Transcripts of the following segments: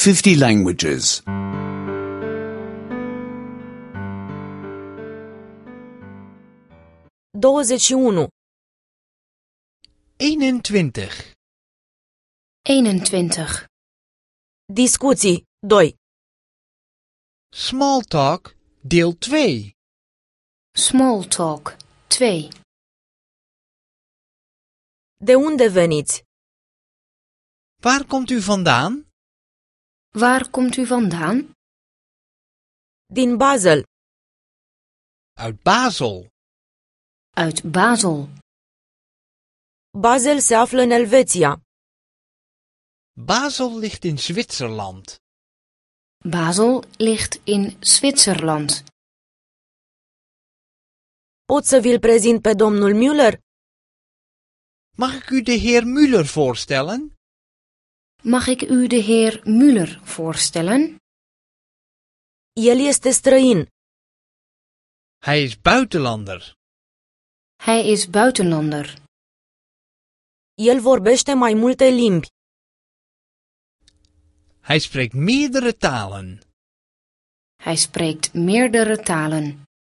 50 languages. 21. 21. 21. Discuții 2. Small Talk, deel 2. Small talk 2. De unde veniți? Waar komt u vandaan? Waar komt u vandaan? Din Basel. Uit Basel. Uit Basel. Basel se află în Elveția. Basel ligt in Zwitserland. Basel ligt in Zwitserland. Pot să vi-l prezint pe domnul Müller? Mag ik u de heer Müller voorstellen? Mag ik u de heer Müller voorstellen? El este străin. Hij is buitenlander. Hij is buitenlander. El vorbește mai multe limbi. Hij spreekt meerdere talen. Hij spreekt meerdere talen.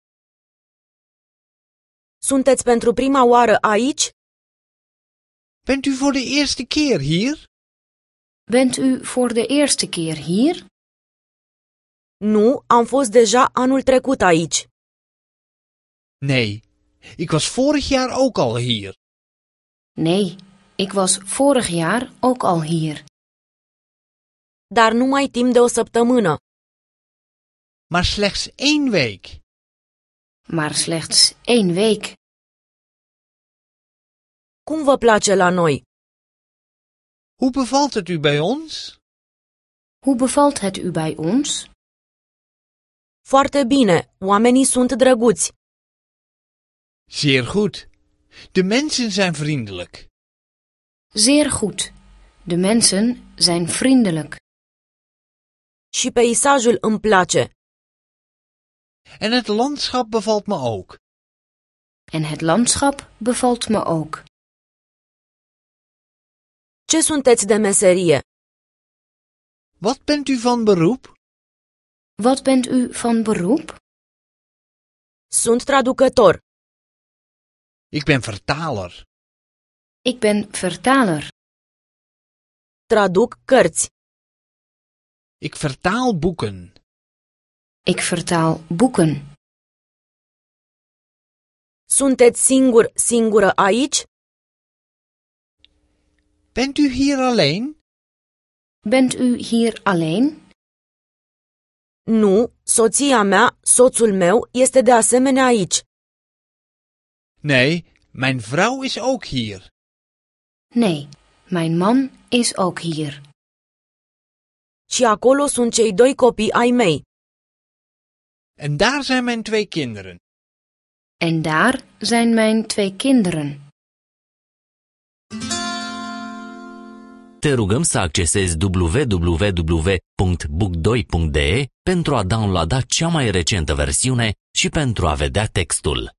Sunteți pentru prima oară aici? Bent u voor de eerste keer hier? Bent u voor de eerste keer hier? Nu, am fost deja anul trecut aici. Nee, ik was vorig jaar ook al hier. Nee, ik was vorig jaar ook al hier. Dar numai timp de o săptămână. Maar slechts 1 week. Maar slechts 1 week. Cum vă place la noi? Hoe bevalt het u bij ons? Hoe bevalt het u bij ons? Foarte bine, oamenii sunt drăguți. Zeer goed. De mensen zijn vriendelijk. Zeer goed. De mensen zijn vriendelijk. Și peisajul îmi place. En het landschap bevalt me ook. En het landschap bevalt me ook. Ce sunteți de meserie? Wat bent u van beroep? Wat bent u van beroep? Sunt traducător. Ik ben vertaler. Ik ben vertaler. Traduc cărți. Ik vertaal boeken. Ik vertaal boeken. Sunteți singură aici? Bent u hier alleen? Bent u hier alleen? Nu, soția mea, soțul meu, este de asemenea aici. Nee, mijn vrouw is ook hier. Nee, mijn man is ook hier. Și acolo sunt cei 2 copii ai mei. En daar zijn mijn 2 kinderen. En daar zijn mijn 2 kinderen. Te rugăm să accesezi www.book2.de pentru a downloada cea mai recentă versiune și pentru a vedea textul.